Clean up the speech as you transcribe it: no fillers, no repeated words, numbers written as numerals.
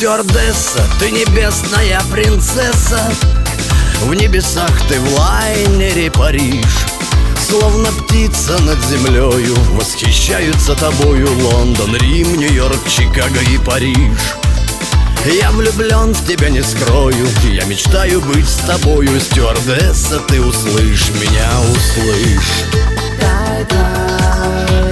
Стюардесса, ты небесная принцесса, в небесах ты в лайнере Париж. Словно птица над землею восхищаются тобою Лондон, Рим, Нью-Йорк, Чикаго и Париж. Я влюблен в тебя, не скрою, я мечтаю быть с тобою. Стюардесса, ты услышь меня, услышь.